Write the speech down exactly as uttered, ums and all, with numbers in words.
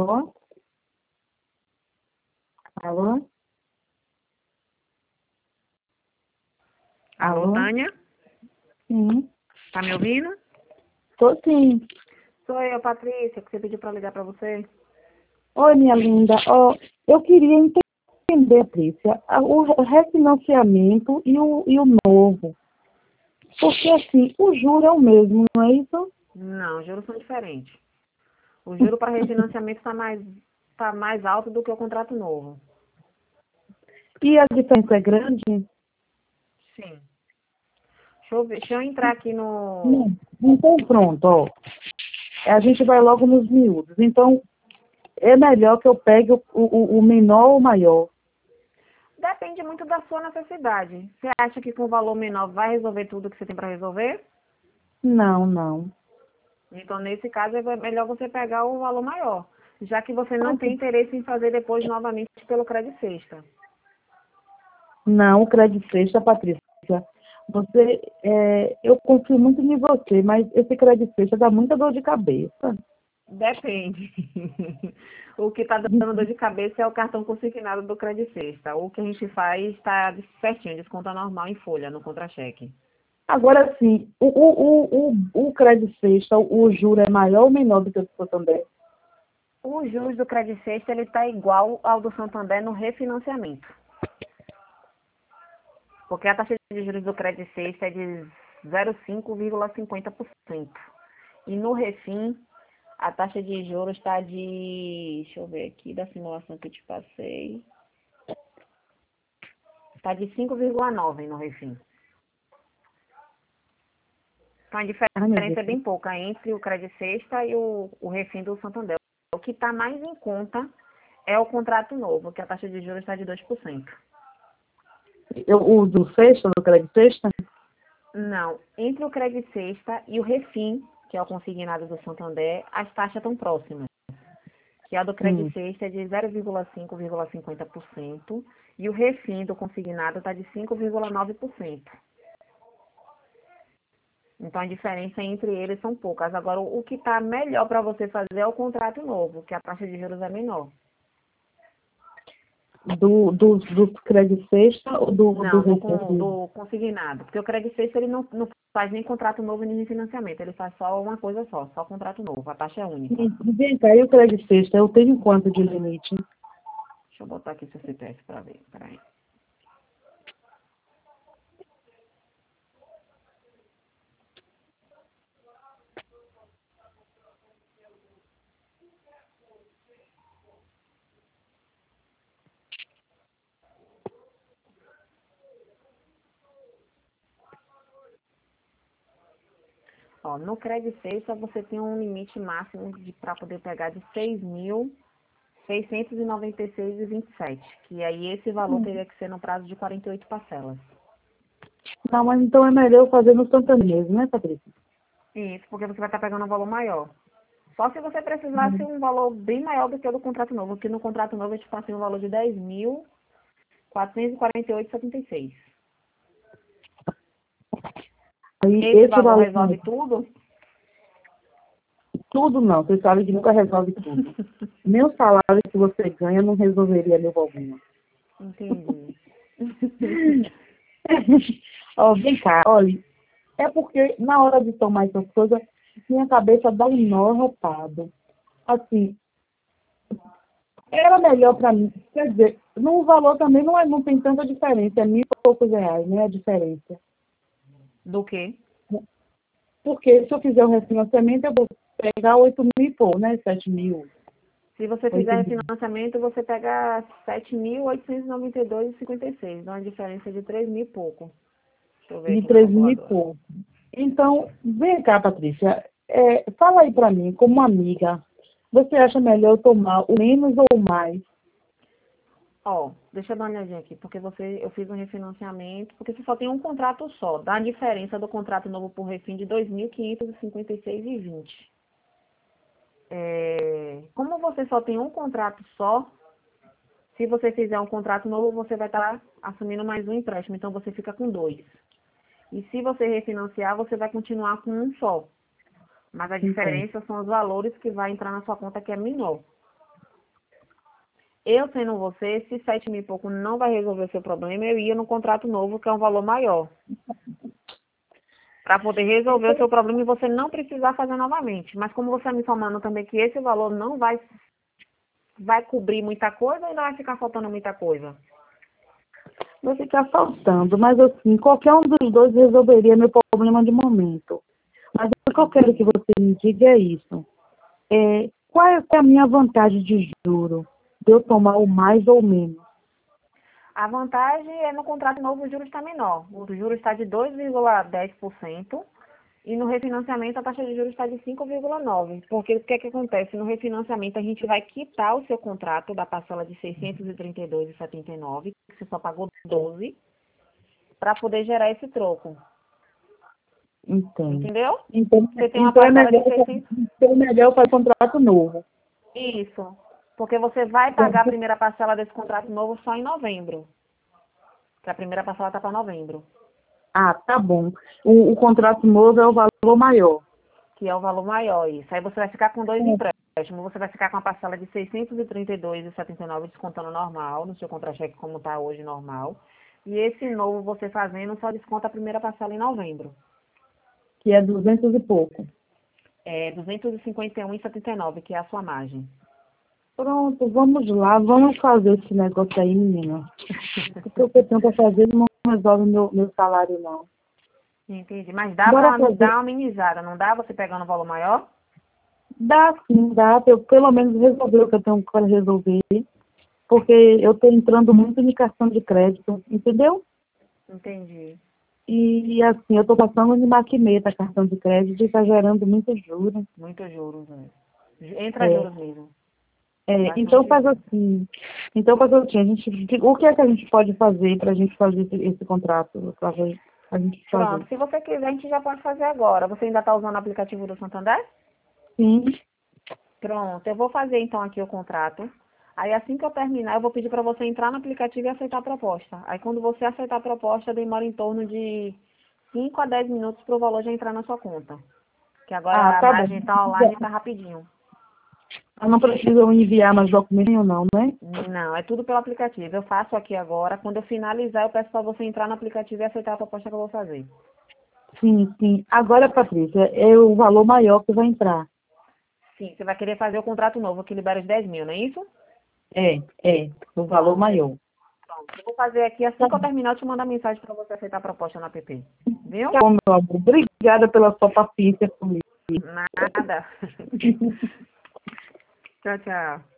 Alô? Alô? Alô, Alô? Tânia? Sim. Tá me ouvindo? Tô sim. Sou eu, Patrícia, que você pediu pra ligar pra você. Oi, minha linda. Ó, eu queria entender, Patrícia, a- o refinanciamento e o, e o novo. Porque, assim, o juro é o mesmo, não é isso? Não, os juros são diferentes. O juro para refinanciamento está mais, tá mais alto do que o contrato novo. E a diferença é grande? Sim. Deixa eu, ver, deixa eu entrar aqui no... Não. Então, pronto, ó. A gente vai logo nos miúdos. Então, é melhor que eu pegue o, o, o menor ou o maior. Depende muito da sua necessidade. Você acha que com valor menor vai resolver tudo que você tem para resolver? Não, não. Então, nesse caso, é melhor você pegar o valor maior. Já que você não tem Assim, interesse em fazer depois novamente pelo crédito sexta. não, o crédito sexta, Patrícia. Você, é, eu confio muito em você, mas esse crédito sexta dá muita dor de cabeça. Depende. O que está dando dor de cabeça é o cartão consignado do Credit Sexta. O que a gente faz está certinho, desconta normal em folha, no contra-cheque. Agora sim, o, o, o, o, o crédito sexta, o juro é maior ou menor do que o do Santander? O juros do Credit Sexta ele está igual ao do Santander no refinanciamento. Porque a taxa de juros do Credit Sexta é de zero vírgula cinco vírgula cinquenta por cento. E no refim, a taxa de juros está de... Deixa eu ver aqui, da simulação que eu te passei. Está de cinco vírgula nove no refim. Então, a Ai, meu Deus. diferença é bem pouca entre o Credit Sexta e o, o refim do Santander. O que está mais em conta é o contrato novo, que a taxa de juros está de dois por cento. Eu, o do sexta, do crédito sexta? Não, entre o Credit Sexta e o refim, que é o consignado do Santander, as taxas estão próximas. Que a do Credit Sim. Sexta é de zero vírgula cinco vírgula cinquenta por cento e o refim do consignado está de cinco vírgula nove por cento. Então, a diferença entre eles são poucas. Agora, o que está melhor para você fazer é o contrato novo, que a taxa de juros é menor. Do, do, do crédito sexta ou do, do Não, do, con- refém? do consignado. Porque o Credit Sexta, ele não, não faz nem contrato novo nem financiamento. Ele faz só uma coisa só, só contrato novo. A taxa é única. Sim, vem cá, e o crédito sexta, eu tenho quanto de limite? Deixa eu botar aqui seu C P F para ver. Peraí. Ó, no Credit Sexta, você tem um limite máximo para poder pegar de seis mil seiscentos e noventa e seis reais e vinte e sete centavos. Que aí esse valor Hum. teria que ser no prazo de quarenta e oito parcelas. Não, mas então é melhor eu fazer no Santander mesmo, né, Patrícia? Isso, porque você vai estar pegando um valor maior. Só se você precisasse um valor bem maior do que o do contrato novo, porque no contrato novo a gente passa um valor de dez mil quatrocentos e quarenta e oito reais e setenta e seis centavos. Aí Esse esse valor valor, resolve tudo? tudo não, você sabe que nunca resolve tudo. Nem o salário que você ganha não resolveria meu problema. Entendi. Ó, vem cá, olha, é porque na hora de tomar essas coisas, minha cabeça dá um nó arrotado. Assim, era melhor para mim, quer dizer, no valor também não, é, não tem tanta diferença, é mil e poucos reais, né, a diferença. Do quê? Porque se eu fizer o refinanciamento, eu vou pegar oito mil e pouco, né, sete mil, Se você oito fizer mil, refinanciamento, você pega sete mil oitocentos e noventa e dois reais e cinquenta e seis centavos. Dá uma diferença de três mil e pouco. Deixa eu ver de aqui na três mil e calculadora. pouco. Então, vem cá, Patrícia, é, fala aí para mim, como amiga, você acha melhor eu tomar o menos ou o mais? Ó, deixa eu dar uma olhadinha aqui, porque você, eu fiz um refinanciamento, porque você só tem um contrato só. Dá a diferença do contrato novo por refim de dois mil quinhentos e cinquenta e seis reais e vinte centavos. É, como você só tem um contrato só, se você fizer um contrato novo, você vai estar assumindo mais um empréstimo, então você fica com dois. E se você refinanciar, você vai continuar com um só. Mas a Então, diferença são os valores que vai entrar na sua conta, que é menor. Eu sendo você, se sete mil e pouco não vai resolver o seu problema, eu ia no contrato novo, que é um valor maior. Para poder resolver o seu problema e você não precisar fazer novamente. Mas como você está me informando também que esse valor não vai, vai cobrir muita coisa ou ainda vai ficar faltando muita coisa? Vai ficar faltando, mas assim, qualquer um dos dois resolveria meu problema de momento. Mas o que eu quero que você me diga é isso. É, qual é a minha vantagem de juro? De eu tomar o mais ou menos? A vantagem é no contrato novo o juros está menor. O juros está de dois vírgula dez por cento e no refinanciamento a taxa de juros está de cinco vírgula nove por cento. Porque o que, é que acontece? No refinanciamento a gente vai quitar o seu contrato da parcela de seiscentos e trinta e dois vírgula setenta e nove, que você só pagou doze, para poder gerar esse troco. Entendo. Entendeu? Então, Você tem uma então é parcela de melhor, seiscentos. então é melhor para contrato novo. Isso. Porque você vai pagar a primeira parcela desse contrato novo só em novembro. Que a primeira parcela está para novembro. Ah, tá bom. O, o contrato novo é o valor maior. Que é o valor maior, isso. Aí você vai ficar com dois empréstimos. Você vai ficar com a parcela de seiscentos e trinta e dois vírgula setenta e nove descontando normal, no seu contra-cheque como está hoje normal. E esse novo você fazendo só desconta a primeira parcela em novembro. Que é duzentos e pouco. É duzentos e cinquenta e um vírgula setenta e nove, que é a sua margem. Pronto, vamos lá, vamos fazer esse negócio aí, menina. Porque o que eu tenho para fazer não resolve meu, meu salário, não. Entendi. Mas dá Bora para dar fazer. uma amenizada, não dá você pegando um valor maior? Dá sim, dá para eu pelo menos resolver o que eu tenho para resolver. Porque eu estou entrando muito em cartão de crédito, entendeu? Entendi. E assim, eu estou passando de maquineta cartão de crédito e está gerando muitos juros. Muitos juros, né? Entra É, juros mesmo. é, então Bastante faz juros. assim. Então faz assim, a gente, o que é que a gente pode fazer para a gente fazer esse, esse contrato? Para a gente fazer? Pronto, se você quiser, a gente já pode fazer agora. Você ainda está usando o aplicativo do Santander? Sim. Pronto, eu vou fazer então aqui o contrato. Aí assim que eu terminar, eu vou pedir para você entrar no aplicativo e aceitar a proposta. Aí quando você aceitar a proposta, demora em torno de cinco a dez minutos para o valor já entrar na sua conta. Que Ah, agora a tá bom. margem está online e está rapidinho. Eu não preciso enviar mais documentos, não, né? Não, é tudo pelo aplicativo. Eu faço aqui agora. Quando eu finalizar, eu peço para você entrar no aplicativo e aceitar a proposta que eu vou fazer. Sim, sim. Agora, Patrícia, é o valor maior que vai entrar. Sim, você vai querer fazer o contrato novo que libera os dez mil, não é isso? É, é, o valor Pronto. maior. Pronto. Eu vou fazer aqui assim que eu terminar, eu te mando a mensagem para você aceitar a proposta no app. Viu? Tá bom, meu amor. Obrigada pela sua paciência comigo. Nada. Tchau, tchau.